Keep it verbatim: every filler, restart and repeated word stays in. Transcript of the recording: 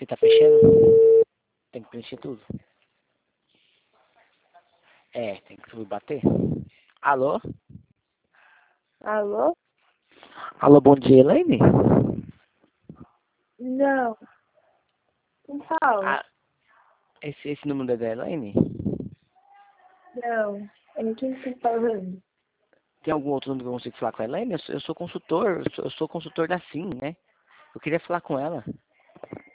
tá preenchendo? Tem que preencher tudo. É, tem que bater. Alô? Alô? Alô, bom dia, Elaine? Não. Não fala. Ah, esse, esse número é da Elaine? Não. É quem você tá falando? Tem algum outro número que eu consigo falar com a Elaine? Eu sou, eu sou consultor, eu sou, eu sou consultor da Sim, né? Eu queria falar com ela.